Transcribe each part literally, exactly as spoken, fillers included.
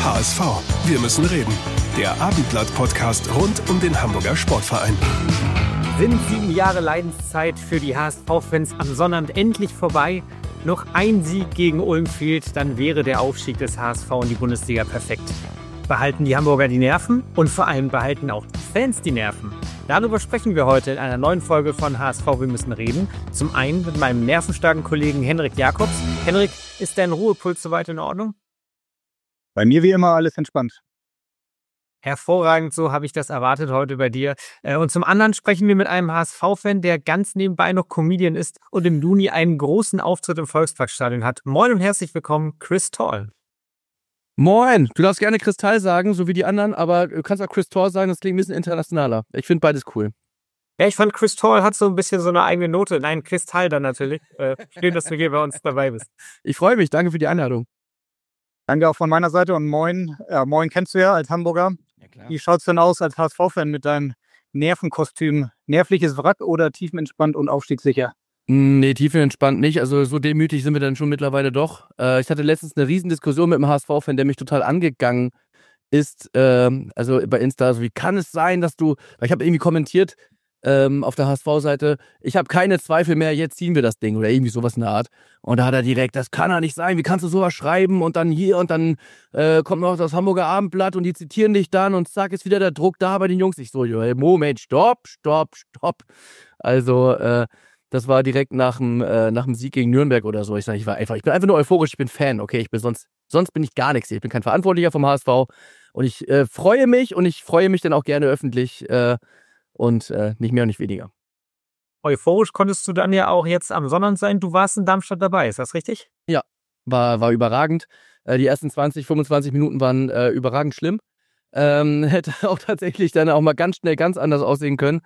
H S V. Wir müssen reden. Der Abendblatt-Podcast rund um den Hamburger Sportverein. Sind sieben Jahre Leidenszeit für die H S V-Fans am Sonnabend endlich vorbei? Noch ein Sieg gegen Ulm fehlt, dann wäre der Aufstieg des H S V in die Bundesliga perfekt. Behalten die Hamburger die Nerven und vor allem behalten auch die Fans die Nerven. Darüber sprechen wir heute in einer neuen Folge von H S V Wir müssen reden. Zum einen mit meinem nervenstarken Kollegen Henrik Jakobs. Henrik, ist dein Ruhepuls soweit in Ordnung? Bei mir wie immer alles entspannt. Hervorragend, so habe ich das erwartet heute bei dir. Und zum anderen sprechen wir mit einem H S V-Fan, der ganz nebenbei noch Comedian ist und im Juni einen großen Auftritt im Volksparkstadion hat. Moin und herzlich willkommen, Chris Tall. Moin, du darfst gerne Kristall sagen, so wie die anderen, aber du kannst auch Chris Tall sagen, das klingt ein bisschen internationaler. Ich finde beides cool. Ja, ich fand, Chris Tall hat so ein bisschen so eine eigene Note. Nein, Kristall dann natürlich. Äh, schön, dass du hier bei uns dabei bist. Ich freue mich, danke für die Einladung. Danke auch von meiner Seite und moin. Ja, moin kennst du ja als Hamburger. Ja, klar. Wie schaut's denn aus als H S V-Fan mit deinem Nervenkostüm? Nervliches Wrack oder tiefenentspannt und aufstiegssicher? Nee, tiefenentspannt nicht. Also so demütig sind wir dann schon mittlerweile doch. Äh, ich hatte letztens eine Riesendiskussion mit einem H S V-Fan, der mich total angegangen ist. Ähm, also bei Insta, so wie kann es sein, dass du, weil ich habe irgendwie kommentiert ähm, auf der H S V-Seite, ich habe keine Zweifel mehr, jetzt ziehen wir das Ding oder irgendwie sowas in der Art. Und da hat er direkt, das kann doch nicht sein, wie kannst du sowas schreiben und dann hier und dann äh, kommt noch das Hamburger Abendblatt und die zitieren dich dann und zack, ist wieder der Druck da bei den Jungs. Ich so, Moment, stopp, stopp, stopp. Also, äh, das war direkt nach dem, äh, nach dem Sieg gegen Nürnberg oder so. Ich sage, ich war einfach, ich bin einfach nur euphorisch, ich bin Fan, okay, ich bin sonst, sonst bin ich gar nichts hier. Ich bin kein Verantwortlicher vom H S V und ich äh, freue mich und ich freue mich dann auch gerne öffentlich äh, und äh, nicht mehr und nicht weniger. Euphorisch konntest du dann ja auch jetzt am Sonnabend sein. Du warst in Darmstadt dabei, ist das richtig? Ja, war, war überragend. Äh, die ersten zwanzig, fünfundzwanzig Minuten waren äh, überragend schlimm. Ähm, hätte auch tatsächlich dann auch mal ganz schnell ganz anders aussehen können.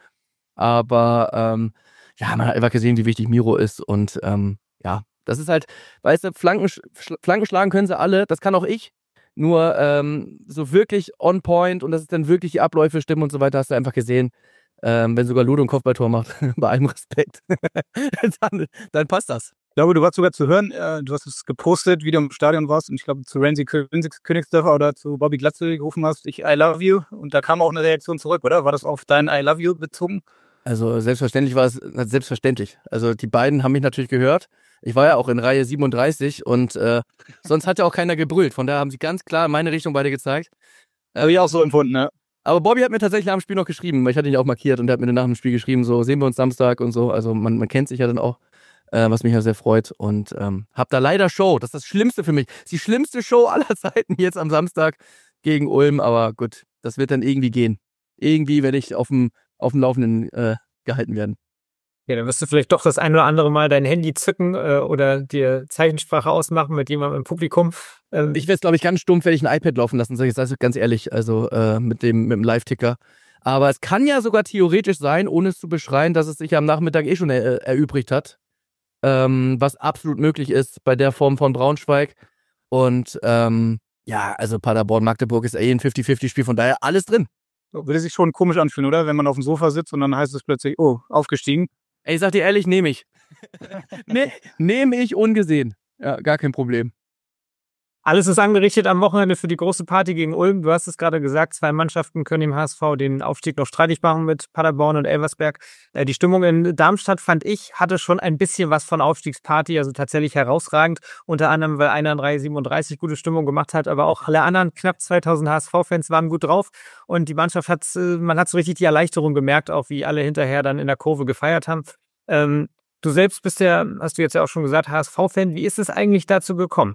Aber ähm, ja, man hat einfach gesehen, wie wichtig Miro ist und ähm, ja, das ist halt, weißt du, Flanken, Flanken schlagen können sie alle, das kann auch ich, nur ähm, so wirklich on point und das ist dann wirklich die Abläufe stimmen und so weiter, hast du einfach gesehen, ähm, wenn sogar Ludo ein Kopfballtor macht, bei allem Respekt, dann, dann passt das. Ich glaube, du warst sogar zu hören, äh, du hast es gepostet, wie du im Stadion warst und ich glaube zu Renzi Königsdörfer oder zu Bobby Glatzel gerufen hast, ich I love you und da kam auch eine Reaktion zurück, oder? War das auf dein I love you bezogen? Also selbstverständlich war es, selbstverständlich. Also die beiden haben mich natürlich gehört. Ich war ja auch in Reihe siebenunddreißig und äh, sonst hat ja auch keiner gebrüllt. Von daher haben sie ganz klar in meine Richtung beide gezeigt. Äh, Habe ich auch so empfunden, ne? Aber Bobby hat mir tatsächlich nach dem Spiel noch geschrieben, weil ich hatte ihn ja auch markiert und der hat mir dann nach dem Spiel geschrieben, so sehen wir uns Samstag und so. Also man, man kennt sich ja dann auch, äh, was mich ja sehr freut. Und ähm, hab da leider Show. Das ist das Schlimmste für mich. Das ist die schlimmste Show aller Zeiten jetzt am Samstag gegen Ulm. Aber gut, das wird dann irgendwie gehen. Irgendwie werde ich auf dem auf dem Laufenden äh, gehalten werden. Ja, dann wirst du vielleicht doch das ein oder andere Mal dein Handy zücken äh, oder dir Zeichensprache ausmachen mit jemandem im Publikum. Ähm, ich werde es, glaube ich, ganz stumpf, werde ich ein iPad laufen lassen, sage ich das ganz ehrlich, also äh, mit dem, mit dem Live-Ticker. Aber es kann ja sogar theoretisch sein, ohne es zu beschreien, dass es sich am Nachmittag eh schon er, erübrigt hat. Ähm, was absolut möglich ist bei der Form von Braunschweig. Und ähm, ja, also Paderborn-Magdeburg ist eh ein fünfzig fünfzig Spiel, von daher alles drin. Würde sich schon komisch anfühlen, oder? Wenn man auf dem Sofa sitzt und dann heißt es plötzlich, oh, aufgestiegen. Ey, ich sag dir ehrlich, nehme ich. ne, nehme ich ungesehen. Ja, gar kein Problem. Alles ist angerichtet am Wochenende für die große Party gegen Ulm. Du hast es gerade gesagt, zwei Mannschaften können dem H S V den Aufstieg noch streitig machen mit Paderborn und Elversberg. Äh, die Stimmung in Darmstadt, fand ich, hatte schon ein bisschen was von Aufstiegsparty, also tatsächlich herausragend. Unter anderem, weil einer in Reihe siebenunddreißig gute Stimmung gemacht hat, aber auch alle anderen knapp zweitausend H S V-Fans waren gut drauf. Und die Mannschaft hat, äh, man hat so richtig die Erleichterung gemerkt, auch wie alle hinterher dann in der Kurve gefeiert haben. Ähm, du selbst bist ja, hast du jetzt ja auch schon gesagt, H S V-Fan. Wie ist es eigentlich dazu gekommen?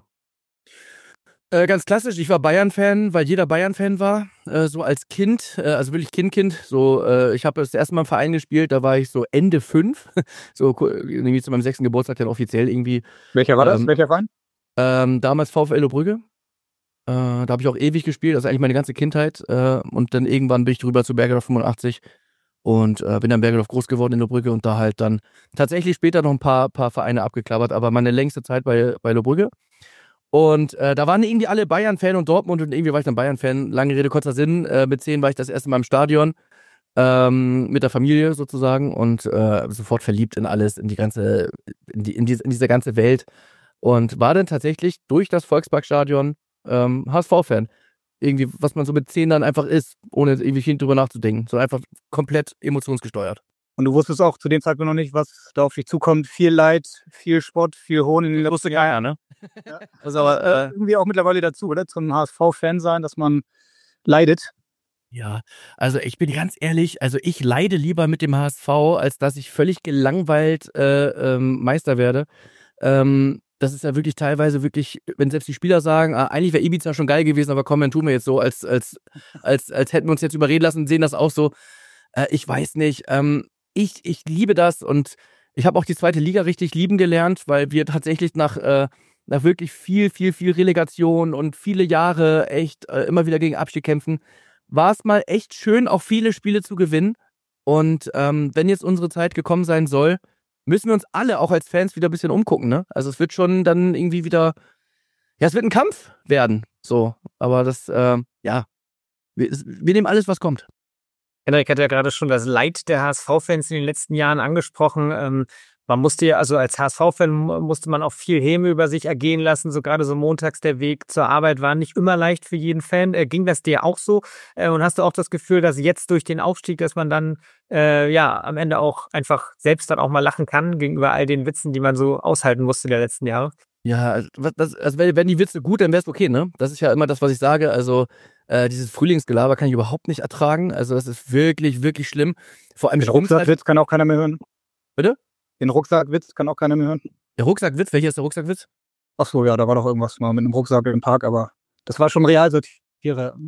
Äh, ganz klassisch, ich war Bayern-Fan, weil jeder Bayern-Fan war, äh, so als Kind, äh, also wirklich Kind-Kind, so, äh, ich habe das erste Mal im Verein gespielt, da war ich so Ende fünf, so irgendwie zu meinem sechsten Geburtstag dann offiziell irgendwie. Welcher war das? Ähm, Welcher Verein? Ähm, damals VfL Obrügge, äh, da habe ich auch ewig gespielt, das ist eigentlich meine ganze Kindheit äh, und dann irgendwann bin ich rüber zu Bergedorf fünfundachtzig und äh, bin dann Bergedorf groß geworden in Obrügge und da halt dann tatsächlich später noch ein paar, paar Vereine abgeklappert, aber meine längste Zeit bei, bei Obrügge. Und äh, da waren irgendwie alle Bayern-Fan und Dortmund und irgendwie war ich dann Bayern-Fan. Lange Rede, kurzer Sinn. Äh, mit zehn war ich das erste Mal im Stadion ähm, mit der Familie sozusagen und äh, sofort verliebt in alles, in die ganze, in, die, in, diese, in diese ganze Welt und war dann tatsächlich durch das Volksparkstadion ähm, H S V-Fan. irgendwie, was man so mit zehn dann einfach ist, ohne irgendwie viel drüber nachzudenken, sondern einfach komplett emotionsgesteuert. Und du wusstest auch zu dem Zeitpunkt noch nicht, was da auf dich zukommt. Viel Leid, viel Spott, viel Hohn in den letzten wusste keiner, ne? Ja. Das ist aber, äh, irgendwie auch mittlerweile dazu, oder? Zum H S V-Fan sein, dass man leidet. Ja, also ich bin ganz ehrlich, also ich leide lieber mit dem H S V, als dass ich völlig gelangweilt äh, ähm, Meister werde. Ähm, das ist ja wirklich teilweise wirklich, wenn selbst die Spieler sagen, ah, eigentlich wäre Ibiza schon geil gewesen, aber komm, dann tun wir jetzt so, als, als, als, als hätten wir uns jetzt überreden lassen, sehen das auch so. Äh, ich weiß nicht, ähm, ich, ich liebe das und ich habe auch die zweite Liga richtig lieben gelernt, weil wir tatsächlich nach, äh, nach wirklich viel, viel, viel Relegation und viele Jahre echt äh, immer wieder gegen Abstieg kämpfen, war es mal echt schön, auch viele Spiele zu gewinnen. Und ähm, wenn jetzt unsere Zeit gekommen sein soll, müssen wir uns alle auch als Fans wieder ein bisschen umgucken, ne? Also es wird schon dann irgendwie wieder, ja, es wird ein Kampf werden, so. Aber das, äh, ja, wir, wir nehmen alles, was kommt. Henrik hat ja gerade schon das Leid der H S V-Fans in den letzten Jahren angesprochen. Ähm, man musste ja, also als H S V-Fan musste man auch viel Häme über sich ergehen lassen. So gerade so montags der Weg zur Arbeit war nicht immer leicht für jeden Fan. Äh, ging das dir auch so? Äh, und hast du auch das Gefühl, dass jetzt durch den Aufstieg, dass man dann äh, ja am Ende auch einfach selbst dann auch mal lachen kann gegenüber all den Witzen, die man so aushalten musste der letzten Jahre? Ja, also, das, also wenn die Witze gut, dann wäre es okay, ne? Das ist ja immer das, was ich sage. Also äh, dieses Frühlingsgelaber kann ich überhaupt nicht ertragen. Also das ist wirklich, wirklich schlimm. Vor allem Den Rucksackwitz kann auch keiner mehr hören. Bitte? Den Rucksackwitz kann auch keiner mehr hören. Der Rucksackwitz? Welcher ist der Rucksackwitz? Ach so, ja, da war doch irgendwas mal mit einem Rucksack im Park, aber das war schon Realsatire.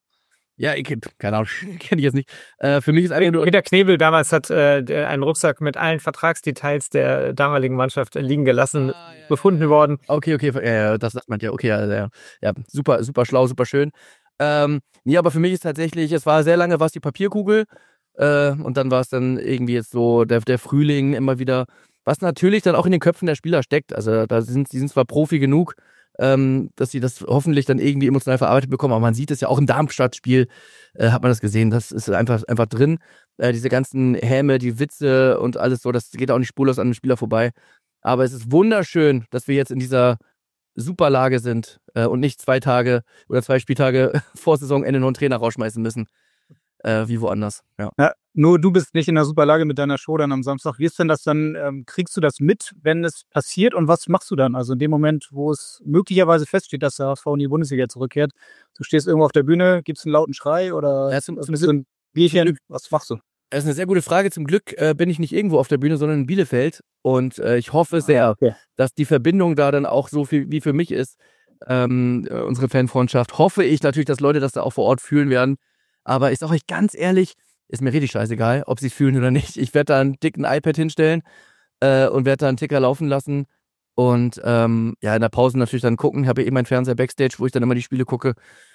Ja, ich keine Ahnung, kenne ich jetzt nicht. Äh, für mich ist einfach nur... Peter Knebel damals hat äh, einen Rucksack mit allen Vertragsdetails der damaligen Mannschaft liegen gelassen, ah, ja, befunden ja, ja. worden. Okay, okay, ja, ja, das sagt man ja. Okay, ja, ja, ja, super, super schlau, super schön. Ähm, nee, aber für mich ist tatsächlich, es war sehr lange, war es die Papierkugel äh, und dann war es dann irgendwie jetzt so der, der Frühling immer wieder, was natürlich dann auch in den Köpfen der Spieler steckt. Also da sind die sind zwar Profi genug, Ähm, dass sie das hoffentlich dann irgendwie emotional verarbeitet bekommen. Aber man sieht es ja auch im Darmstadt-Spiel, äh, hat man das gesehen, das ist einfach, einfach drin. Äh, diese ganzen Häme, die Witze und alles so, das geht auch nicht spurlos an den Spieler vorbei. Aber es ist wunderschön, dass wir jetzt in dieser super Lage sind äh, und nicht zwei Tage oder zwei Spieltage vor Saisonende noch einen Trainer rausschmeißen müssen, äh, wie woanders. Ja. Ja, nur du bist nicht in der super Lage mit deiner Show dann am Samstag. Wie ist denn das dann? Ähm, kriegst du das mit, wenn es passiert? Und was machst du dann? Also in dem Moment, wo es möglicherweise feststeht, dass der H S V in die Bundesliga zurückkehrt, du stehst irgendwo auf der Bühne, gibst einen lauten Schrei oder ja, zum, zum so ein Bierchen? Was machst du? Das ist eine sehr gute Frage. Zum Glück äh, bin ich nicht irgendwo auf der Bühne, sondern in Bielefeld. Und äh, ich hoffe sehr, okay. dass die Verbindung da dann auch so viel wie für mich ist, ähm, unsere Fanfreundschaft. Hoffe ich natürlich, dass Leute das da auch vor Ort fühlen werden. Aber ich sage euch ganz ehrlich, ist mir richtig scheißegal, ob sie es fühlen oder nicht. Ich werde da einen dicken iPad hinstellen äh, und werde da einen Ticker laufen lassen. Und ähm, ja, in der Pause natürlich dann gucken. Ich habe ja eh meinen Fernseher Backstage, wo ich dann immer die Spiele gucke.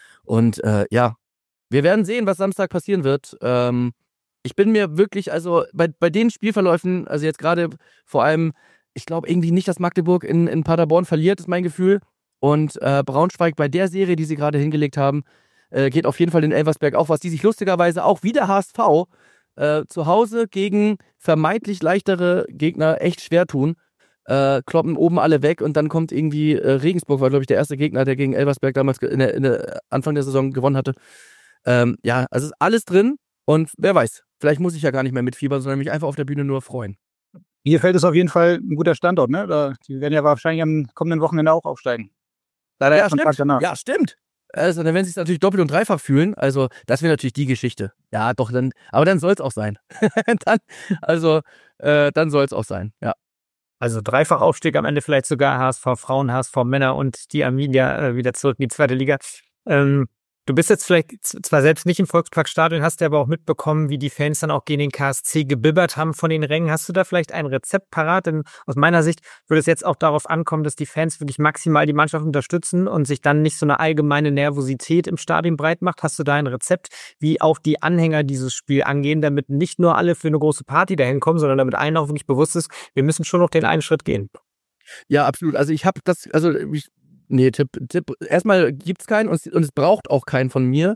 Und äh, ja, wir werden sehen, was Samstag passieren wird. Ähm, ich bin mir wirklich, also bei, bei den Spielverläufen, also jetzt gerade vor allem, ich glaube irgendwie nicht, dass Magdeburg in, in Paderborn verliert, ist mein Gefühl. Und äh, Braunschweig bei der Serie, die sie gerade hingelegt haben, äh, geht auf jeden Fall in Elversberg auch was, die sich lustigerweise auch wie der H S V äh, zu Hause gegen vermeintlich leichtere Gegner echt schwer tun. Äh, kloppen oben alle weg und dann kommt irgendwie äh, Regensburg, war glaube ich der erste Gegner, der gegen Elversberg damals in der, in der Anfang der Saison gewonnen hatte. Ähm, ja, also ist alles drin und wer weiß, vielleicht muss ich ja gar nicht mehr mitfiebern, sondern mich einfach auf der Bühne nur freuen. Bielefeld ist auf jeden Fall ein guter Standort, ne? Da, die werden ja wahrscheinlich am kommenden Wochenende auch aufsteigen. Leider ja, erst stimmt. Tag danach. Ja, stimmt. Also dann werden sie sich natürlich doppelt und dreifach fühlen. Also das wäre natürlich die Geschichte. Ja, doch, dann, aber dann soll es auch sein. dann, also äh, dann soll es auch sein, ja. Also dreifach Aufstieg, am Ende vielleicht sogar H S V Frauen, H S V Männer und die Arminia äh, wieder zurück in die zweite Liga. Ähm, du bist jetzt vielleicht zwar selbst nicht im Volksparkstadion, hast ja aber auch mitbekommen, wie die Fans dann auch gegen den K S C gebibbert haben von den Rängen. Hast du da vielleicht ein Rezept parat? Denn aus meiner Sicht würde es jetzt auch darauf ankommen, dass die Fans wirklich maximal die Mannschaft unterstützen und sich dann nicht so eine allgemeine Nervosität im Stadion breit macht. Hast du da ein Rezept, wie auch die Anhänger dieses Spiel angehen, damit nicht nur alle für eine große Party dahin kommen, sondern damit allen auch wirklich bewusst ist, wir müssen schon noch den einen Schritt gehen? Ja, absolut. Also ich habe das, also ich Nee, Tipp, Tipp. Erstmal gibt's keinen und, und es braucht auch keinen von mir.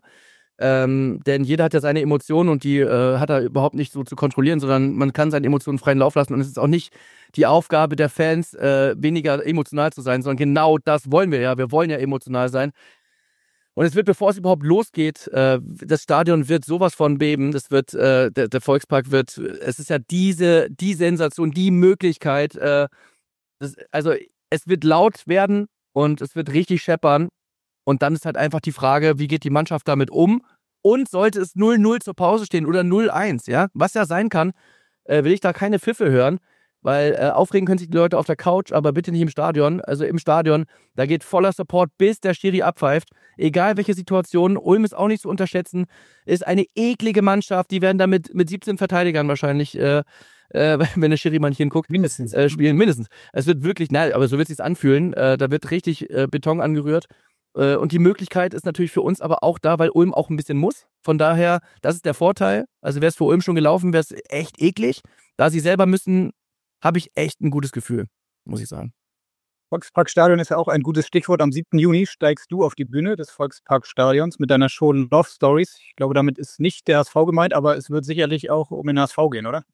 Ähm, denn jeder hat ja seine Emotionen und die äh, hat er überhaupt nicht so zu kontrollieren, sondern man kann seine Emotionen freien Lauf lassen und es ist auch nicht die Aufgabe der Fans, äh, weniger emotional zu sein, sondern genau das wollen wir ja. Wir wollen ja emotional sein. Und es wird, bevor es überhaupt losgeht, äh, das Stadion wird sowas von beben. Das wird, äh, der, der Volkspark wird, es ist ja diese, die Sensation, die Möglichkeit. Äh, das, also es wird laut werden und es wird richtig scheppern. Und dann ist halt einfach die Frage, wie geht die Mannschaft damit um? Und sollte es null null zur Pause stehen oder null eins, ja, was ja sein kann, äh, will ich da keine Pfiffe hören. Weil äh, aufregen können sich die Leute auf der Couch, aber bitte nicht im Stadion. Also im Stadion, da geht voller Support, bis der Schiri abpfeift. Egal welche Situation, Ulm ist auch nicht zu unterschätzen. Ist eine eklige Mannschaft, die werden da mit, mit siebzehn Verteidigern wahrscheinlich, äh, äh, wenn der Schiri mal nicht hinguckt, Mindestens. Äh, spielen. Mindestens. Es wird wirklich, nein, aber so wird es sich anfühlen. Äh, da wird richtig äh, Beton angerührt. Äh, und die Möglichkeit ist natürlich für uns aber auch da, weil Ulm auch ein bisschen muss. Von daher, das ist der Vorteil. Also wäre es für Ulm schon gelaufen, wäre es echt eklig. Da sie selber müssen, habe ich echt ein gutes Gefühl, muss ich sagen. Volksparkstadion ist ja auch ein gutes Stichwort. Am siebten Juni steigst du auf die Bühne des Volksparkstadions mit deiner Show Love Stories. Ich glaube, damit ist nicht der H S V gemeint, aber es wird sicherlich auch um den H S V gehen, oder?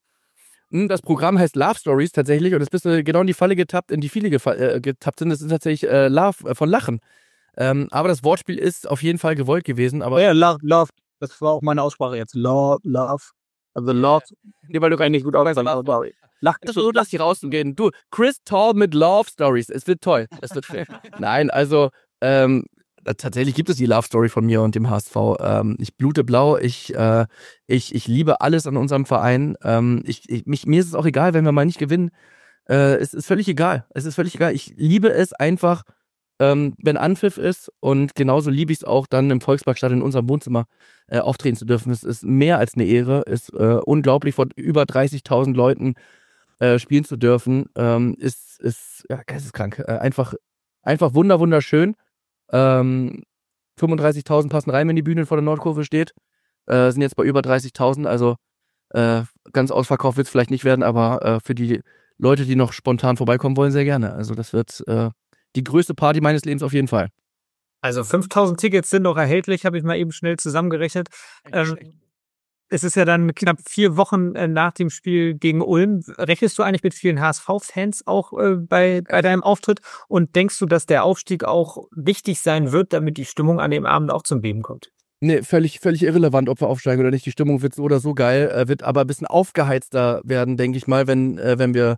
Das Programm heißt Love Stories tatsächlich und jetzt bist du genau in die Falle getappt, in die viele gefa- äh, getappt sind. Das ist tatsächlich äh, Love äh, von Lachen. Ähm, aber das Wortspiel ist auf jeden Fall gewollt gewesen. Aber oh ja, Love, Love. Das war auch meine Aussprache jetzt. Love, Love. Also Love. Nee, weil du gar nicht gut aussagst. Lach so, lass die rausgehen. Du, Chris Tall mit Love Stories. Es wird toll. Es wird Nein, also ähm, tatsächlich gibt es die Love Story von mir und dem H S V. Ähm, ich blute blau. Ich, äh, ich, ich liebe alles an unserem Verein. Ähm, ich, ich, mich, mir ist es auch egal, wenn wir mal nicht gewinnen. Äh, es ist völlig egal. Es ist völlig egal. Ich liebe es einfach, ähm, wenn Anpfiff ist und genauso liebe ich es auch dann im Volksparkstadion in unserem Wohnzimmer äh, auftreten zu dürfen. Es ist mehr als eine Ehre. Es ist äh, unglaublich, vor über dreißigtausend Leuten äh, spielen zu dürfen. Ähm, ist, ist ja, geisteskrank. Äh, einfach, einfach wunder, wunderschön. Ähm, fünfunddreißigtausend passen rein, wenn die Bühne vor der Nordkurve steht. Äh, sind jetzt bei über dreißigtausend, also äh, ganz ausverkauft wird es vielleicht nicht werden, aber äh, für die Leute, die noch spontan vorbeikommen wollen, sehr gerne. Also das wird äh, die größte Party meines Lebens auf jeden Fall. Also fünftausend Tickets sind noch erhältlich, habe ich mal eben schnell zusammengerechnet. Ähm, es ist ja dann knapp vier Wochen äh, nach dem Spiel gegen Ulm. Rechnest du eigentlich mit vielen H S V-Fans auch äh, bei, bei deinem Auftritt? Und denkst du, dass der Aufstieg auch wichtig sein wird, damit die Stimmung an dem Abend auch zum Beben kommt? Nee, völlig, völlig irrelevant, ob wir aufsteigen oder nicht. Die Stimmung wird so oder so geil, äh, wird aber ein bisschen aufgeheizter werden, denke ich mal, wenn, äh, wenn wir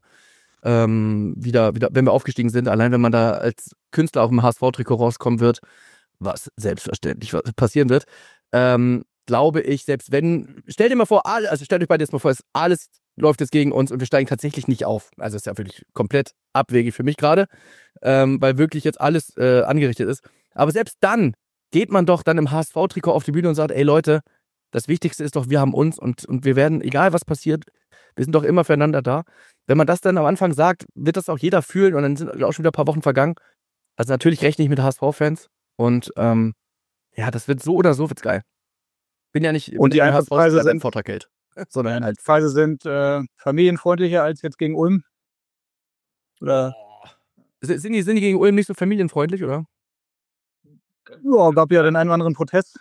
ähm, wieder, wieder, wenn wir aufgestiegen sind. Allein wenn man da als Künstler auf dem H S V-Trikot rauskommen wird, was selbstverständlich passieren wird, ähm, glaube ich, selbst wenn, stell dir mal vor, also stellt euch beide jetzt mal vor, es alles läuft jetzt gegen uns und wir steigen tatsächlich nicht auf. Also ist ja wirklich komplett abwegig für mich gerade, ähm, weil wirklich jetzt alles äh, angerichtet ist. Aber selbst dann geht man doch dann im H S V-Trikot auf die Bühne und sagt, ey Leute, das Wichtigste ist doch, wir haben uns und, und wir werden, egal was passiert, wir sind doch immer füreinander da. Wenn man das dann am Anfang sagt, wird das auch jeder fühlen und dann sind auch schon wieder ein paar Wochen vergangen. Also natürlich rechne ich mit H S V-Fans und ähm, ja, das wird so oder so wird's geil. Bin ja nicht und die Eintrittspreise sind Vortraggeld, sondern halt Preise sind äh, familienfreundlicher als jetzt gegen Ulm. Oder sind die sind die gegen Ulm nicht so familienfreundlich, oder? Ja, gab ja den einen oder anderen Protest.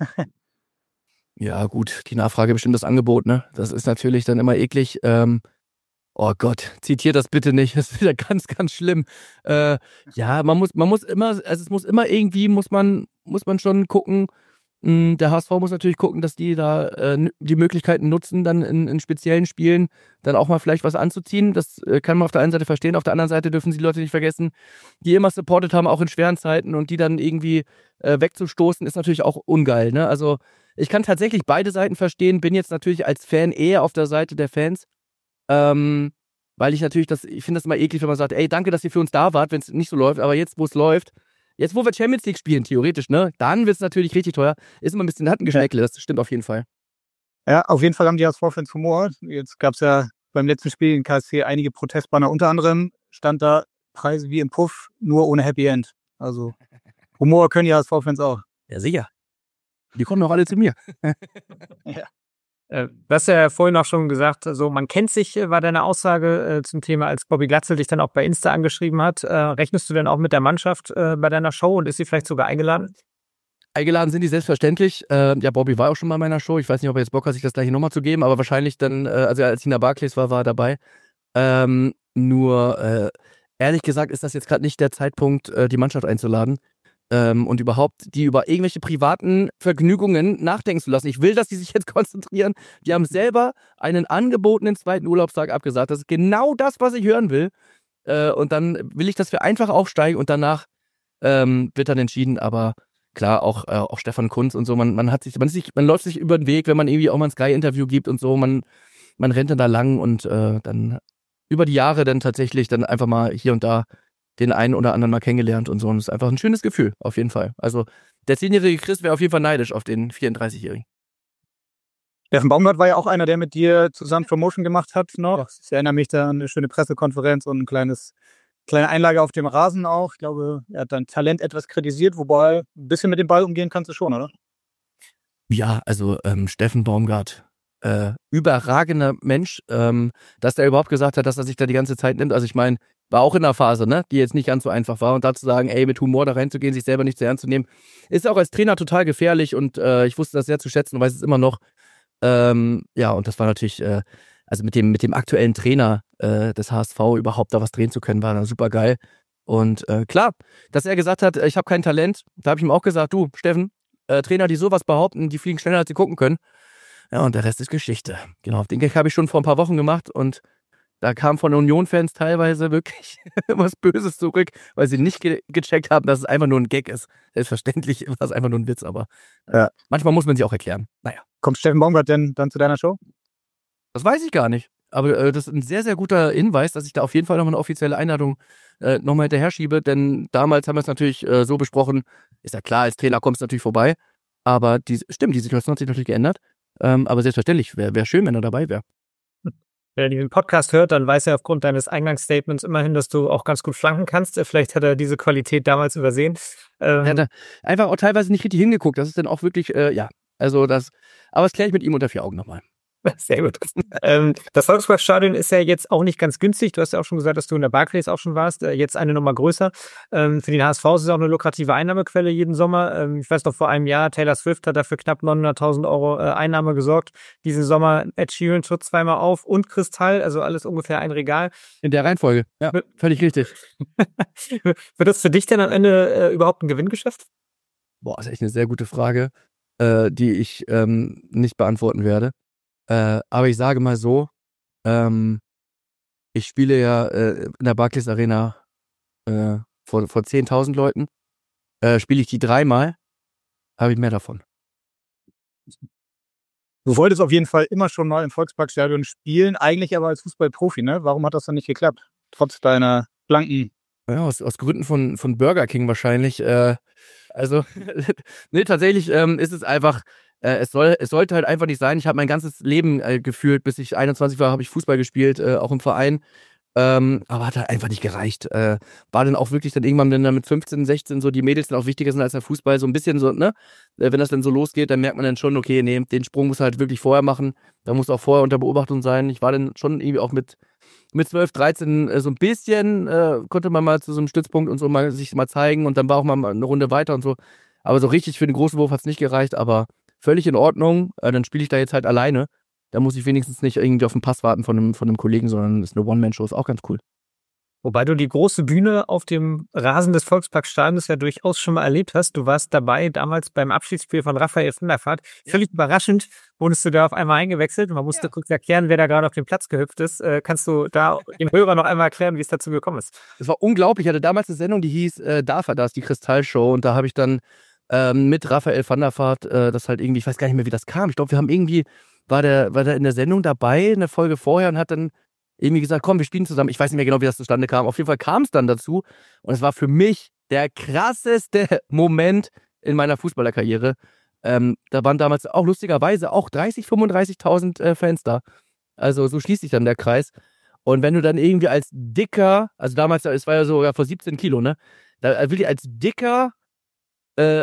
Ja, gut, die Nachfrage bestimmt das Angebot, ne? Das ist natürlich dann immer eklig. Ähm, oh Gott, zitiert das bitte nicht. Das ist ja ganz, ganz schlimm. Äh, ja, man muss, man muss immer, also es muss immer irgendwie, muss man, muss man schon gucken. Mh, der H S V muss natürlich gucken, dass die da äh, die Möglichkeiten nutzen, dann in, in speziellen Spielen dann auch mal vielleicht was anzuziehen. Das äh, kann man auf der einen Seite verstehen. Auf der anderen Seite dürfen sie die Leute nicht vergessen, die immer supportet haben, auch in schweren Zeiten und die dann irgendwie äh, wegzustoßen, ist natürlich auch ungeil, ne? Also ich kann tatsächlich beide Seiten verstehen, bin jetzt natürlich als Fan eher auf der Seite der Fans, ähm, weil ich natürlich das, ich finde das immer eklig, wenn man sagt, ey, danke, dass ihr für uns da wart, wenn es nicht so läuft, aber jetzt, wo es läuft, jetzt, wo wir Champions League spielen, theoretisch, ne, dann wird es natürlich richtig teuer, ist immer ein bisschen, hat ein Geschmäckle, das stimmt auf jeden Fall. Ja, auf jeden Fall haben die H S V-Fans Humor. Jetzt gab es ja beim letzten Spiel in K S C einige Protestbanner, unter anderem stand da Preise wie im Puff, nur ohne Happy End. Also Humor können die H S V-Fans auch. Ja, sicher. Die kommen auch alle zu mir. Ja. Äh, du hast ja vorhin auch schon gesagt, also man kennt sich, war deine Aussage äh, zum Thema, als Bobby Glatzel dich dann auch bei Insta angeschrieben hat. Äh, rechnest du denn auch mit der Mannschaft äh, bei deiner Show und ist sie vielleicht sogar eingeladen? Eingeladen sind die selbstverständlich. Äh, ja, Bobby war auch schon mal in meiner Show. Ich weiß nicht, ob er jetzt Bock hat, sich das gleiche nochmal zu geben, aber wahrscheinlich dann, äh, also als Tina Barclays war, war er dabei. Ähm, nur, äh, ehrlich gesagt, ist das jetzt gerade nicht der Zeitpunkt, äh, die Mannschaft einzuladen. ähm, und überhaupt die über irgendwelche privaten Vergnügungen nachdenken zu lassen. Ich will, dass die sich jetzt konzentrieren. Die haben selber einen angebotenen zweiten Urlaubstag abgesagt. Das ist genau das, was ich hören will. Äh, und dann will ich, dass wir einfach aufsteigen und danach ähm, wird dann entschieden. Aber klar, auch, äh, auch Stefan Kuntz und so, man, man hat sich, man sich, man läuft sich über den Weg, wenn man irgendwie auch mal ein Sky-Interview gibt und so, man, man rennt dann da lang und äh, dann über die Jahre dann tatsächlich dann einfach mal hier und da den einen oder anderen mal kennengelernt und so. Und das ist einfach ein schönes Gefühl, auf jeden Fall. Also der zehnjährige Chris wäre auf jeden Fall neidisch auf den vierunddreißigjährigen. Steffen Baumgart war ja auch einer, der mit dir zusammen Promotion gemacht hat noch. Ja. Ich erinnere mich da an eine schöne Pressekonferenz und ein kleines, kleine Einlage auf dem Rasen auch. Ich glaube, er hat dein Talent etwas kritisiert, wobei ein bisschen mit dem Ball umgehen kannst du schon, oder? Ja, also ähm, Steffen Baumgart, äh, überragender Mensch, ähm, dass der überhaupt gesagt hat, dass er sich da die ganze Zeit nimmt. Also ich meine, war auch in einer Phase, ne, die jetzt nicht ganz so einfach war. Und da zu sagen, ey, mit Humor da reinzugehen, sich selber nicht zu ernst zu nehmen, ist auch als Trainer total gefährlich. Und äh, ich wusste das sehr zu schätzen und weiß es immer noch. Ähm, ja, und das war natürlich, äh, also mit dem, mit dem aktuellen Trainer äh, des H S V überhaupt da was drehen zu können, war super geil. Und äh, klar, dass er gesagt hat, ich habe kein Talent, da habe ich ihm auch gesagt, du, Steffen, äh, Trainer, die sowas behaupten, die fliegen schneller, als sie gucken können. Ja, und der Rest ist Geschichte. Genau, den Gag habe ich schon vor ein paar Wochen gemacht und da kam von Union-Fans teilweise wirklich was Böses zurück, weil sie nicht ge- gecheckt haben, dass es einfach nur ein Gag ist. Selbstverständlich war es einfach nur ein Witz, aber ja. Manchmal muss man sich auch erklären. Naja. Kommt Steffen Baumgart denn dann zu deiner Show? Das weiß ich gar nicht. Aber äh, das ist ein sehr, sehr guter Hinweis, dass ich da auf jeden Fall nochmal eine offizielle Einladung äh, nochmal hinterher schiebe. Denn damals haben wir es natürlich äh, so besprochen, ist ja klar, als Trainer kommst du natürlich vorbei. Aber die, stimmt, die Situation hat sich natürlich geändert. Ähm, aber selbstverständlich, wäre wär schön, wenn er dabei wäre. Wenn er diesen Podcast hört, dann weiß er aufgrund deines Eingangsstatements immerhin, dass du auch ganz gut flanken kannst. Vielleicht hat er diese Qualität damals übersehen. Ähm, er hat einfach auch teilweise nicht richtig hingeguckt. Das ist dann auch wirklich, äh, ja, also das, aber das kläre ich mit ihm unter vier Augen nochmal. Sehr gut. ähm, das Volksparkstadion ist ja jetzt auch nicht ganz günstig. Du hast ja auch schon gesagt, dass du in der Barclays auch schon warst. Äh, jetzt eine Nummer größer. Ähm, für den H S V ist es auch eine lukrative Einnahmequelle jeden Sommer. Ähm, ich weiß noch, vor einem Jahr, Taylor Swift hat dafür knapp neunhunderttausend Euro äh, Einnahme gesorgt. Diesen Sommer Ed Sheeran tritt zweimal auf und Kristall, also alles ungefähr ein Regal. In der Reihenfolge, ja, völlig richtig. Wird das für dich denn am Ende äh, überhaupt ein Gewinngeschäft? Boah, das ist echt eine sehr gute Frage, äh, die ich ähm, nicht beantworten werde. Äh, aber ich sage mal so, ähm, ich spiele ja äh, in der Barclays Arena äh, vor, vor zehntausend Leuten. Äh, spiele ich die dreimal, habe ich mehr davon. Du wolltest auf jeden Fall immer schon mal im Volksparkstadion spielen, eigentlich aber als Fußballprofi, ne? Warum hat das dann nicht geklappt? Trotz deiner blanken... Ja, aus, aus Gründen von, von Burger King wahrscheinlich. Äh, also, nee, tatsächlich ähm, ist es einfach... Äh, es, soll, es sollte halt einfach nicht sein. Ich habe mein ganzes Leben äh, gefühlt, bis ich einundzwanzig war, habe ich Fußball gespielt, äh, auch im Verein. Ähm, aber hat halt einfach nicht gereicht. Äh, war dann auch wirklich dann irgendwann, wenn dann mit fünfzehn, sechzehn so die Mädels dann auch wichtiger sind als der Fußball, so ein bisschen so, ne? Äh, wenn das dann so losgeht, dann merkt man dann schon, okay, nee, den Sprung muss halt wirklich vorher machen. Da muss auch vorher unter Beobachtung sein. Ich war dann schon irgendwie auch mit mit zwölf, dreizehn äh, so ein bisschen, äh, konnte man mal zu so einem Stützpunkt und so mal sich mal zeigen und dann war auch mal eine Runde weiter und so. Aber so richtig für den großen Wurf hat es nicht gereicht, aber völlig in Ordnung, äh, dann spiele ich da jetzt halt alleine. Da muss ich wenigstens nicht irgendwie auf den Pass warten von einem, von einem Kollegen, sondern ist eine One-Man-Show, ist auch ganz cool. Wobei du die große Bühne auf dem Rasen des Volksparkstadions ja durchaus schon mal erlebt hast. Du warst dabei damals beim Abschiedsspiel von Raphael van der Vaart. Ja. Völlig überraschend wurdest du da auf einmal eingewechselt. Man musste ja. kurz erklären, wer da gerade auf den Platz gehüpft ist. Äh, kannst du da den Hörer noch einmal erklären, wie es dazu gekommen ist? Es war unglaublich. Ich hatte damals eine Sendung, die hieß äh, Darf er das, die Kristallshow. Und da habe ich dann ähm, mit Raphael van der Vaart äh, das halt irgendwie, ich weiß gar nicht mehr, wie das kam. Ich glaube, wir haben irgendwie, war der, war der in der Sendung dabei, in der Folge vorher und hat dann irgendwie gesagt, komm, wir spielen zusammen. Ich weiß nicht mehr genau, wie das zustande kam. Auf jeden Fall kam es dann dazu. Und es war für mich der krasseste Moment in meiner Fußballerkarriere. Ähm, da waren damals auch lustigerweise auch dreißig, fünfunddreißigtausend äh, Fans da. Also so schließt sich dann der Kreis. Und wenn du dann irgendwie als dicker, also damals, es war ja sogar vor siebzehn Kilo, ne? Da wirklich als dicker äh,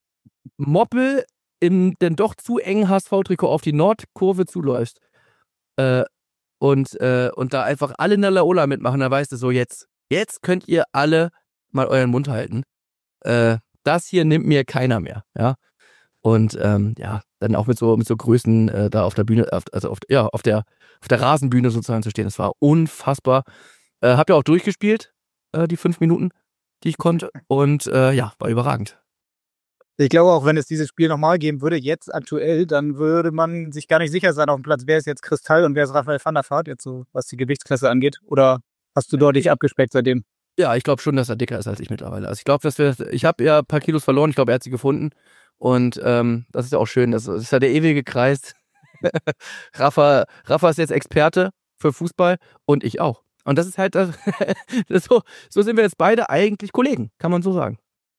Moppel im denn doch zu engen H S V-Trikot auf die Nordkurve zuläufst. Äh, Und, äh, und da einfach alle in der Laola mitmachen, dann weißt du so, jetzt, jetzt könnt ihr alle mal euren Mund halten. Äh, das hier nimmt mir keiner mehr, ja. Und ähm, ja, dann auch mit so mit so Größen äh, da auf der Bühne, auf, also auf, ja, auf der auf der Rasenbühne sozusagen zu stehen, das war unfassbar. Äh, hab ja auch durchgespielt, äh, die fünf Minuten. die ich konnte. Und äh, ja, war überragend. Ich glaube auch, wenn es dieses Spiel nochmal geben würde, jetzt aktuell, dann würde man sich gar nicht sicher sein auf dem Platz, wer ist jetzt Kristall und wer ist Raphael van der Vaart, jetzt so, was die Gewichtsklasse angeht. Oder hast du dort dich abgespeckt seitdem? Ja, ich glaube schon, dass er dicker ist als ich mittlerweile. Also ich glaube, dass wir, ich habe ja ein paar Kilos verloren, ich glaube, er hat sie gefunden. Und ähm, das ist ja auch schön, das ist ja der ewige Kreis. Rafa, Rafa ist jetzt Experte für Fußball und ich auch. Und das ist halt, das, das so, so sind wir jetzt beide eigentlich Kollegen, kann man so sagen.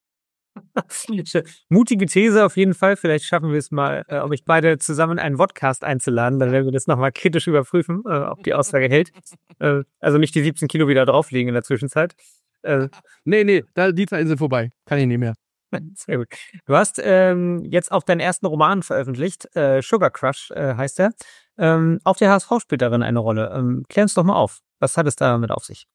Mutige These auf jeden Fall. Vielleicht schaffen wir es mal, äh, um euch beide zusammen in einen Podcast einzuladen. Dann werden wir das nochmal kritisch überprüfen, äh, ob die Aussage hält. Äh, also nicht die siebzehn Kilo wieder drauflegen in der Zwischenzeit. Äh, nee, nee, da, die Zeiten sind vorbei. Kann ich nicht mehr. Sehr gut. Du hast ähm, jetzt auch deinen ersten Roman veröffentlicht. Äh, Sugar Crush äh, heißt er. Ähm, auch der H S V spielt darin eine Rolle. Ähm, klär uns doch mal auf. Was hat es damit auf sich?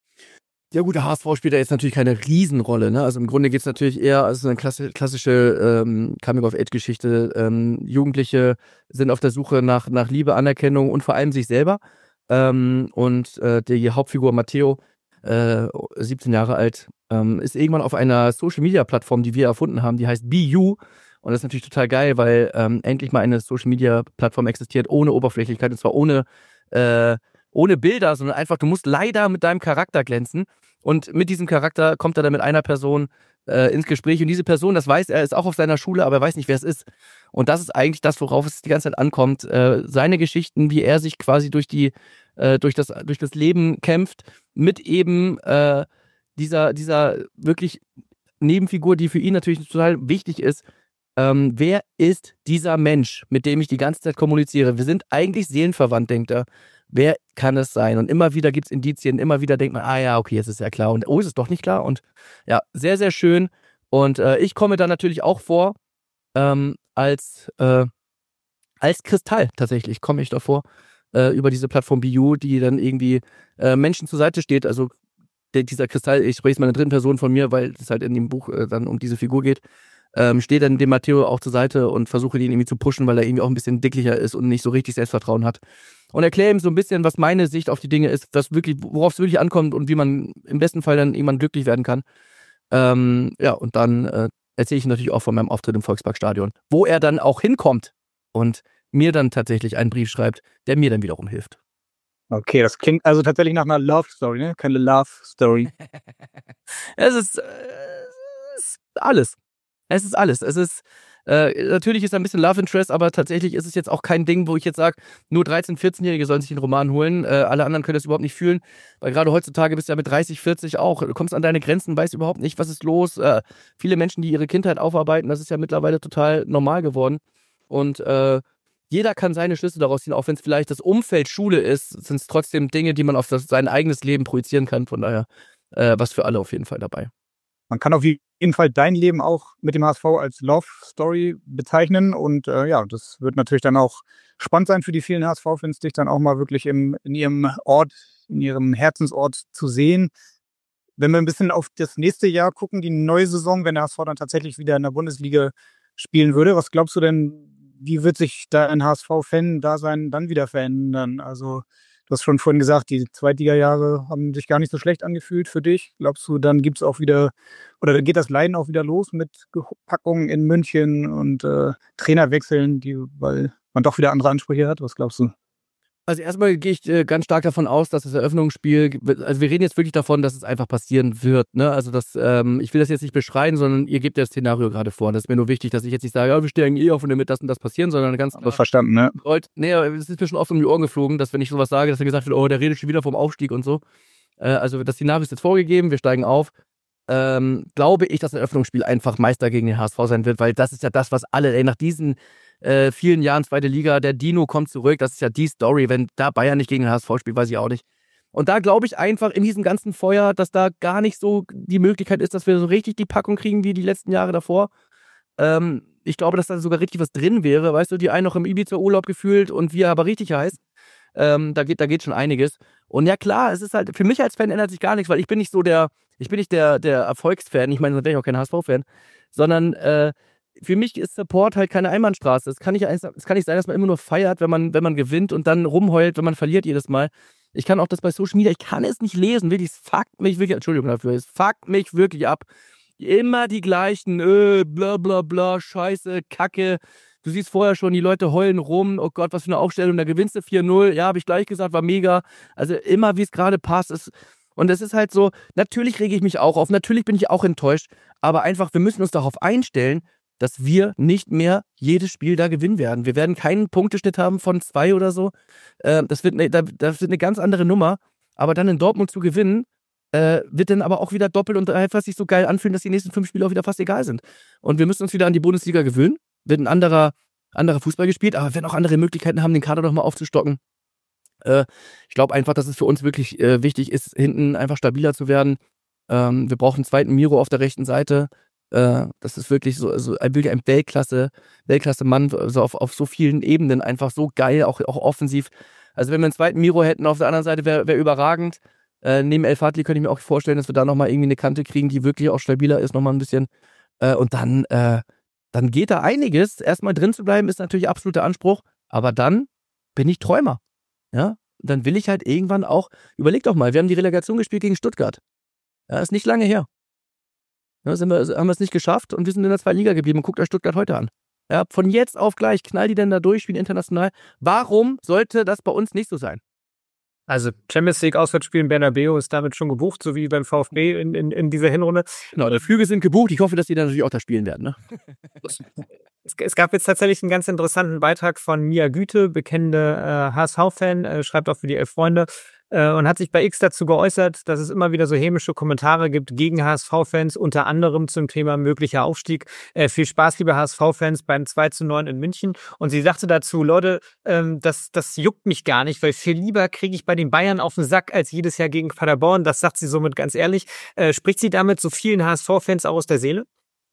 Ja gut, der H S V spielt da jetzt natürlich keine Riesenrolle. Ne? Also im Grunde geht es natürlich eher als eine klassische, klassische ähm, Coming-of-Age-Geschichte. Ähm, Jugendliche sind auf der Suche nach, nach Liebe, Anerkennung und vor allem sich selber. Ähm, und äh, die Hauptfigur Matteo, äh, siebzehn Jahre alt, ähm, ist irgendwann auf einer Social-Media-Plattform, die wir erfunden haben, die heißt Be You. Und das ist natürlich total geil, weil ähm, endlich mal eine Social-Media-Plattform existiert, ohne Oberflächlichkeit, und zwar ohne, äh, ohne Bilder, sondern einfach, du musst leider mit deinem Charakter glänzen. Und mit diesem Charakter kommt er dann mit einer Person äh, ins Gespräch. Und diese Person, das weiß er, ist auch auf seiner Schule, aber er weiß nicht, wer es ist. Und das ist eigentlich das, worauf es die ganze Zeit ankommt. Äh, seine Geschichten, wie er sich quasi durch die, äh, durch das, durch das Leben kämpft, mit eben äh, dieser, dieser wirklich Nebenfigur, die für ihn natürlich total wichtig ist. Ähm, wer ist dieser Mensch, mit dem ich die ganze Zeit kommuniziere? Wir sind eigentlich seelenverwandt, denkt er. Wer kann es sein? Und immer wieder gibt es Indizien, immer wieder denkt man, ah ja, okay, jetzt ist ja klar. Und oh, ist es doch nicht klar? Und ja, sehr, sehr schön. Und äh, ich komme da natürlich auch vor, ähm, als, äh, als Kristall tatsächlich komme ich davor, äh, über diese Plattform Be You, die dann irgendwie äh, Menschen zur Seite steht. Also der, dieser Kristall, ich spreche es mal in der dritten Person von mir, weil es halt in dem Buch äh, dann um diese Figur geht, ähm, steht dann dem Matteo auch zur Seite und versuche ihn irgendwie zu pushen, weil er irgendwie auch ein bisschen dicklicher ist und nicht so richtig Selbstvertrauen hat. Und erkläre ihm so ein bisschen, was meine Sicht auf die Dinge ist, was wirklich, worauf es wirklich ankommt und wie man im besten Fall dann irgendwann glücklich werden kann. Ähm, ja, und dann äh, erzähle ich natürlich auch von meinem Auftritt im Volksparkstadion, wo er dann auch hinkommt und mir dann tatsächlich einen Brief schreibt, der mir dann wiederum hilft. Okay, das klingt also tatsächlich nach einer Love-Story, ne? Keine Love-Story. Es ist, äh, es ist alles. Es ist alles. Es ist, äh, natürlich ist da ein bisschen Love Interest, aber tatsächlich ist es jetzt auch kein Ding, wo ich jetzt sage, nur dreizehn-, vierzehnjährige sollen sich den Roman holen. Äh, alle anderen können das überhaupt nicht fühlen, weil gerade heutzutage bist du ja mit dreißig, vierzig auch. Du kommst an deine Grenzen, weißt überhaupt nicht, was ist los. Äh, viele Menschen, die ihre Kindheit aufarbeiten, das ist ja mittlerweile total normal geworden. Und äh, jeder kann seine Schlüsse daraus ziehen, auch wenn es vielleicht das Umfeld Schule ist, sind es trotzdem Dinge, die man auf das, sein eigenes Leben projizieren kann. Von daher, äh, was für alle auf jeden Fall dabei. Man kann auf jeden Fall dein Leben auch mit dem H S V als Love-Story bezeichnen und äh, ja, das wird natürlich dann auch spannend sein für die vielen H S V-Fans, dich dann auch mal wirklich im, in ihrem Ort, in ihrem Herzensort zu sehen. Wenn wir ein bisschen auf das nächste Jahr gucken, die neue Saison, wenn der H S V dann tatsächlich wieder in der Bundesliga spielen würde, was glaubst du denn, wie wird sich da ein H S V-Fan-Dasein dann wieder verändern? Also du hast schon vorhin gesagt, die Zweitliga-Jahre haben sich gar nicht so schlecht angefühlt für dich. Glaubst du, dann gibt's auch wieder, oder geht das Leiden auch wieder los mit Packungen in München und äh, Trainerwechseln, die, weil man doch wieder andere Ansprüche hat? Was glaubst du? Also erstmal gehe ich äh, ganz stark davon aus, dass das Eröffnungsspiel, also wir reden jetzt wirklich davon, dass es einfach passieren wird, ne? Also das, ähm, ich will das jetzt nicht beschreien, sondern ihr gebt das Szenario gerade vor. Das ist mir nur wichtig, dass ich jetzt nicht sage, ja, wir steigen eh auf und damit das und das passieren, sondern ganz klar. Verstanden, ne? Leute, nee, es ist mir schon oft um die Ohren geflogen, dass wenn ich sowas sage, dass dann gesagt wird, oh, der redet schon wieder vom Aufstieg und so. Äh, also das Szenario ist jetzt vorgegeben, wir steigen auf. Ähm, glaube ich, dass ein Eröffnungsspiel einfach Meister gegen den H S V sein wird, weil das ist ja das, was alle, ey, nach diesen äh, vielen Jahren zweite Liga, der Dino kommt zurück, das ist ja die Story, wenn da Bayern nicht gegen den H S V spielt, weiß ich auch nicht. Und da glaube ich einfach in diesem ganzen Feuer, dass da gar nicht so die Möglichkeit ist, dass wir so richtig die Packung kriegen wie die letzten Jahre davor. Ähm, ich glaube, dass da sogar richtig was drin wäre, weißt du, die einen noch im Ibiza-Urlaub gefühlt und wir aber richtig heiß. Ähm, da geht, da geht schon einiges. Und ja klar, es ist halt, für mich als Fan ändert sich gar nichts, weil ich bin nicht so der, ich bin nicht der, der Erfolgsfan, ich meine, sonst wäre ich auch kein H S V-Fan, sondern äh, für mich ist Support halt keine Einbahnstraße. Es kann nicht, es kann nicht sein, dass man immer nur feiert, wenn man, wenn man gewinnt und dann rumheult, wenn man verliert jedes Mal. Ich kann auch das bei Social Media, ich kann es nicht lesen, wirklich, es fuckt mich wirklich, Entschuldigung dafür, es fuckt mich wirklich ab. Immer die gleichen, äh, bla bla bla, Scheiße, Kacke. Du siehst vorher schon, die Leute heulen rum, oh Gott, was für eine Aufstellung, da gewinnst du vier null, ja, habe ich gleich gesagt, war mega. Also immer, wie es gerade passt. Ist, und es ist halt so, natürlich rege ich mich auch auf, natürlich bin ich auch enttäuscht, aber einfach, wir müssen uns darauf einstellen, dass wir nicht mehr jedes Spiel da gewinnen werden. Wir werden keinen Punkteschnitt haben von zwei oder so. Äh, das, wird eine, das wird eine ganz andere Nummer. Aber dann in Dortmund zu gewinnen, äh, wird dann aber auch wieder doppelt und dreifach sich so geil anfühlen, dass die nächsten fünf Spiele auch wieder fast egal sind. Und wir müssen uns wieder an die Bundesliga gewöhnen. Wird ein anderer, anderer Fußball gespielt, aber wir werden auch andere Möglichkeiten haben, den Kader noch mal aufzustocken. Äh, ich glaube einfach, dass es für uns wirklich äh, wichtig ist, hinten einfach stabiler zu werden. Ähm, wir brauchen einen zweiten Miro auf der rechten Seite. Äh, das ist wirklich so, also ein, ein Weltklasse, Weltklasse-Mann, also auf, auf so vielen Ebenen einfach so geil, auch, auch offensiv. Also wenn wir einen zweiten Miro hätten auf der anderen Seite, wäre wär überragend. Äh, neben El Fadli könnte ich mir auch vorstellen, dass wir da nochmal irgendwie eine Kante kriegen, die wirklich auch stabiler ist, nochmal ein bisschen. Äh, und dann, äh, dann geht da einiges. Erstmal drin zu bleiben, ist natürlich absoluter Anspruch. Aber dann bin ich Träumer. Ja? Dann will ich halt irgendwann auch, überleg doch mal, wir haben die Relegation gespielt gegen Stuttgart. Ja, ist nicht lange her. Ja, sind wir, haben wir es nicht geschafft und wir sind in der zweiten Liga geblieben. Und guckt euch Stuttgart heute an. Ja, von jetzt auf gleich knallt die denn da durch, spielen international. Warum sollte das bei uns nicht so sein? Also Champions League Auswärtsspiel in Bernabeu ist damit schon gebucht, so wie beim VfB in, in, in dieser Hinrunde. Genau, die Flüge sind gebucht. Ich hoffe, dass die dann natürlich auch da spielen werden. Ne? Es, es gab jetzt tatsächlich einen ganz interessanten Beitrag von Mia Güte, bekennende äh, H S V-Fan, äh, schreibt auch für die Elf Freunde, äh, und hat sich bei X dazu geäußert, dass es immer wieder so hämische Kommentare gibt gegen H S V-Fans, unter anderem zum Thema möglicher Aufstieg. Äh, viel Spaß, liebe H S V-Fans, beim zwei zu neun in München. Und sie sagte dazu, Leute, ähm, das, das juckt mich gar nicht, weil viel lieber kriege ich bei den Bayern auf den Sack als jedes Jahr gegen Paderborn. Das sagt sie somit ganz ehrlich. Äh, spricht sie damit so vielen H S V-Fans auch aus der Seele?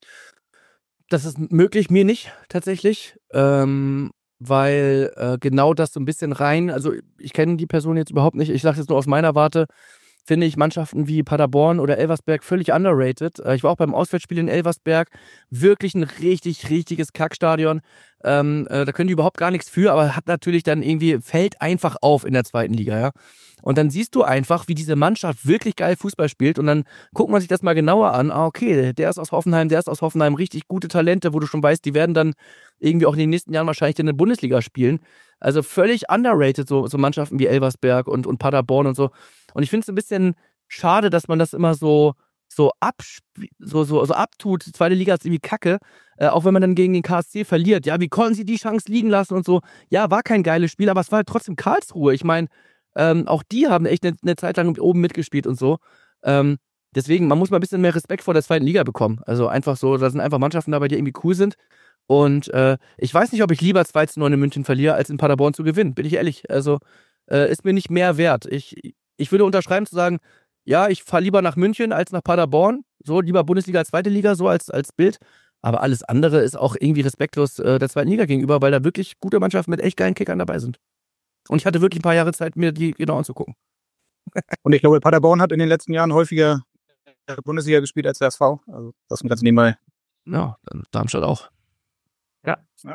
Das ist möglich, mir nicht tatsächlich, ähm, weil äh, genau das so ein bisschen rein, also ich kenne die Person jetzt überhaupt nicht, ich sage jetzt nur aus meiner Warte, finde ich Mannschaften wie Paderborn oder Elversberg völlig underrated. Äh, ich war auch beim Auswärtsspiel in Elversberg, wirklich ein richtig, richtiges Kackstadion. Ähm, äh, da können die überhaupt gar nichts für, aber hat natürlich dann irgendwie, fällt einfach auf in der zweiten Liga, ja. Und dann siehst du einfach, wie diese Mannschaft wirklich geil Fußball spielt und dann guckt man sich das mal genauer an. Ah, okay, der ist aus Hoffenheim, der ist aus Hoffenheim, richtig gute Talente, wo du schon weißt, die werden dann irgendwie auch in den nächsten Jahren wahrscheinlich in der Bundesliga spielen. Also völlig underrated, so, so Mannschaften wie Elversberg und, und Paderborn und so. Und ich finde es ein bisschen schade, dass man das immer so, so, absp- so, so, so abtut. Die zweite Liga ist irgendwie kacke, äh, auch wenn man dann gegen den K S C verliert. Ja, wie konnten sie die Chance liegen lassen und so. Ja, war kein geiles Spiel, aber es war halt trotzdem Karlsruhe. Ich meine, ähm, auch die haben echt eine, eine Zeit lang oben mitgespielt und so. Ähm, deswegen, man muss mal ein bisschen mehr Respekt vor der zweiten Liga bekommen. Also einfach so, da sind einfach Mannschaften dabei, die irgendwie cool sind. Und äh, ich weiß nicht, ob ich lieber zwei zu neun in München verliere, als in Paderborn zu gewinnen. Bin ich ehrlich. Also äh, ist mir nicht mehr wert. Ich, ich würde unterschreiben zu sagen, ja, ich fahre lieber nach München als nach Paderborn. So, lieber Bundesliga als zweite Liga, so als, als Bild. Aber alles andere ist auch irgendwie respektlos äh, der zweiten Liga gegenüber, weil da wirklich gute Mannschaften mit echt geilen Kickern dabei sind. Und ich hatte wirklich ein paar Jahre Zeit, mir die genau anzugucken. Und ich glaube, Paderborn hat in den letzten Jahren häufiger Bundesliga gespielt als der H S V. Also das ganz nebenbei. Ja, Darmstadt auch. Ja. Ja.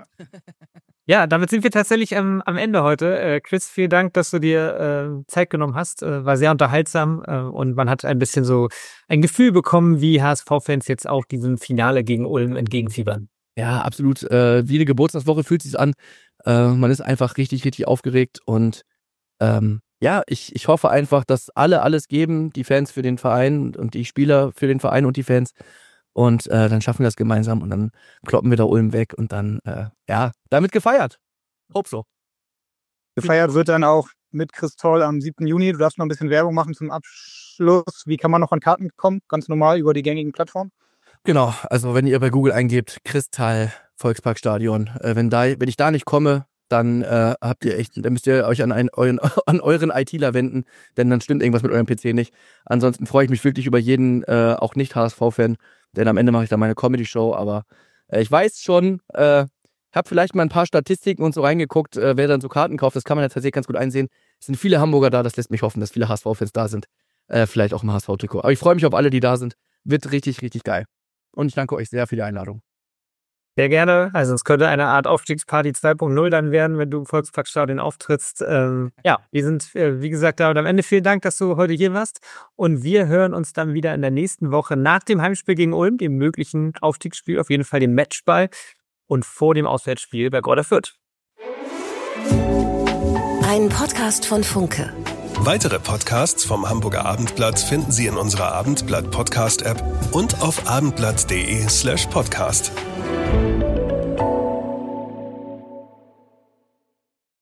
Ja, damit sind wir tatsächlich ähm, am Ende heute. Äh, Chris, vielen Dank, dass du dir äh, Zeit genommen hast. Äh, war sehr unterhaltsam äh, und man hat ein bisschen so ein Gefühl bekommen, wie H S V-Fans jetzt auch diesem Finale gegen Ulm entgegenfiebern. Ja, absolut. Äh, wie eine Geburtstagswoche fühlt es sich an. Äh, man ist einfach richtig, richtig aufgeregt und ähm, ja, ich, ich hoffe einfach, dass alle alles geben, die Fans für den Verein und die Spieler für den Verein und die Fans. Und äh, dann schaffen wir das gemeinsam und dann kloppen wir da Ulm weg und dann, äh, ja, damit gefeiert. Hope so. Gefeiert wird dann auch mit Chris Toll am siebten Juni. Du darfst noch ein bisschen Werbung machen zum Abschluss. Wie kann man noch an Karten kommen? Ganz normal über die gängigen Plattformen? Genau, also wenn ihr bei Google eingebt, Kristall Volksparkstadion, äh, wenn, da, wenn ich da nicht komme, dann äh, habt ihr echt, dann müsst ihr euch an, einen, euren, an euren ITler wenden, denn dann stimmt irgendwas mit eurem P C nicht. Ansonsten freue ich mich wirklich über jeden, äh, auch nicht-H S V-Fan, denn am Ende mache ich da meine Comedy-Show, aber äh, ich weiß schon, äh, habe vielleicht mal ein paar Statistiken und so reingeguckt, äh, wer dann so Karten kauft, das kann man ja tatsächlich ganz gut einsehen. Es sind viele Hamburger da, das lässt mich hoffen, dass viele H S V-Fans da sind, äh, vielleicht auch im H S V-Trikot. Aber ich freue mich auf alle, die da sind, wird richtig, richtig geil. Und ich danke euch sehr für die Einladung. Sehr gerne. Also es könnte eine Art Aufstiegsparty zwei Punkt null dann werden, wenn du im Volksparkstadion auftrittst. Ähm, ja, wir sind, äh, wie gesagt, da und am Ende vielen Dank, dass du heute hier warst. Und wir hören uns dann wieder in der nächsten Woche nach dem Heimspiel gegen Ulm, dem möglichen Aufstiegsspiel, auf jeden Fall dem Matchball und vor dem Auswärtsspiel bei Greuther Fürth. Ein Podcast von Funke. Weitere Podcasts vom Hamburger Abendblatt finden Sie in unserer Abendblatt-Podcast-App und auf abendblatt punkt de slash podcast.